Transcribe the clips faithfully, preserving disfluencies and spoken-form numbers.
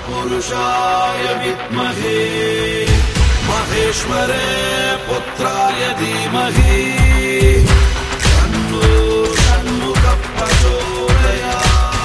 पुरुषाय विद्महे महेश्वरे पुत्राय धीमहि तन्नो षण्मुखः प्रचोदयात्।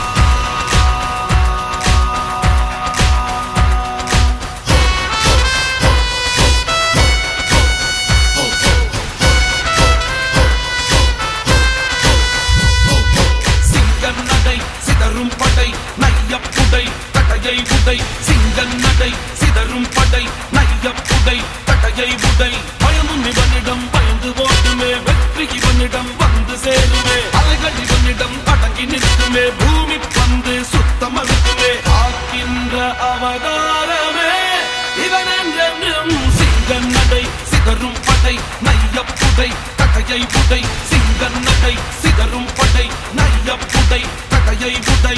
சிங்கநடை சிதறும் படை நையப்புடை தடையை உடை சிங்கநடை சிதறும் படை நையப்புடை தடையை உடை பயமும் இவனிடம் பயந்து ஓடுமே வெற்றி இவனிடம் வந்து சேருமே அலைகள் இவனிடம் அடங்கி நிற்குமே பூமி பந்து சுத்தம் அழுக்குமே காக்கின்ற அவதாரமே இவன் என்றென்றும் சிங்கநடை சிதறும் படை நையப்புடை தடையை உடை சிங்கநடை சிதறும் படை நையப்புடை தடையை உடை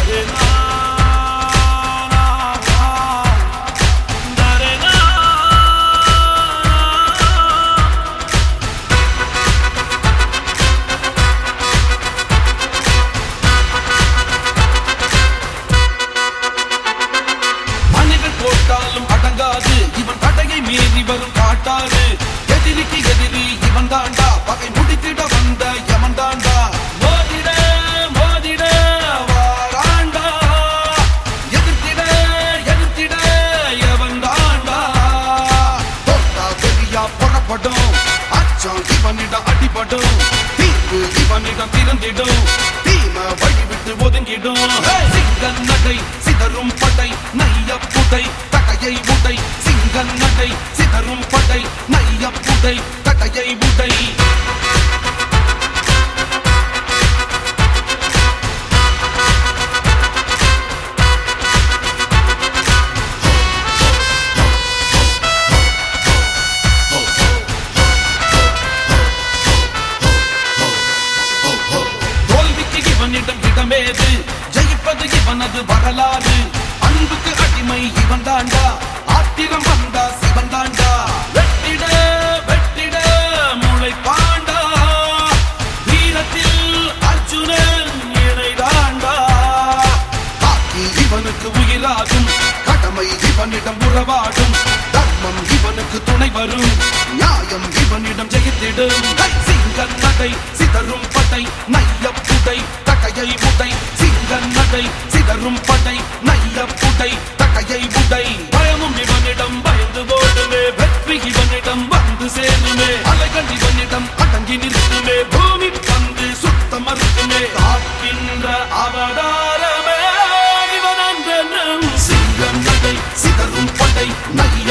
போட்டாலும் அடங்காது இவன் தடையை மீறி வரும் காட்டாது எதிரிக்கு எதிரி இவன் தாண்டா பகை முடித்திட வந்த யமன் தாண்டா மோதிட மோதிட வாராண்டா எதிர்த்திட எதிர்த்திட எவன் தாண்டா தோட்டா பெரியா புறப்படும் அச்சம் இவனிடம் அடிபடும் தீர்வு இவனிடம் திறந்திடும் தீம வழிவிட்டு ஒதுங்கிடும் சிங்கநடை சிதறும் படை நையப்புடை தடையை உடை சிங்கநடை சிதறும் படை நையப்புடை தடையை உடை தோல்விக்கு இவனிடம் இடமேது ஜெயிப்பது இவனது வரலாறு அன்புக்கு அடிமை இவன் தாண்டா ஆத்திரம் வந்தா சிவன் தாண்டா வெட்டிட வெட்டிட முளை பாண்டா வீரத்தில் அர்ஜுனன் இணை தாண்டா காக்கி இவனுக்கு உயிராகும் கடமை இவனிடம் உறவாடும் தர்மம் இவனுக்கு துணை வரும் நியாயம் இவனிடம் ஜெயித்திடும் சிங்கநடை சிதறும் படை நையப்புடை தடையை உடை சிங்கநடை சிதறும் படை நையப்புடை தடையை உடை பயமும் இவனிடம் பயந்து ஓடுமே வெற்றி இவனிடம் வந்து சேருமே அலைகள் இவனிடம் அடங்கி நிற்குமே பூமி பந்து சுத்தம் மறுக்குமே காக்கின்ற அவதாரமே இவன் என்றென்றும் சிங்கநடை சிதறும் படை நை